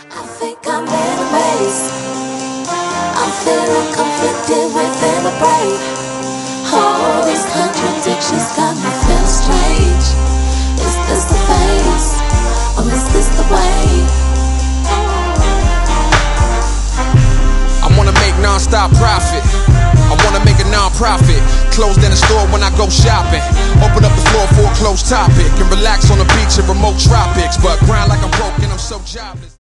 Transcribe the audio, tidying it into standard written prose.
I think I'm in a maze. I'm feeling conflicted within my brain. All these contradictions got me feeling strange. Is this the phase, or is this the way? I wanna make non-stop profit. I wanna make a non-profit. Closed in a store when I go shopping. Open up the floor for a closed topic and relax on the beach in remote tropics. But grind like I'm broke and I'm so jobless.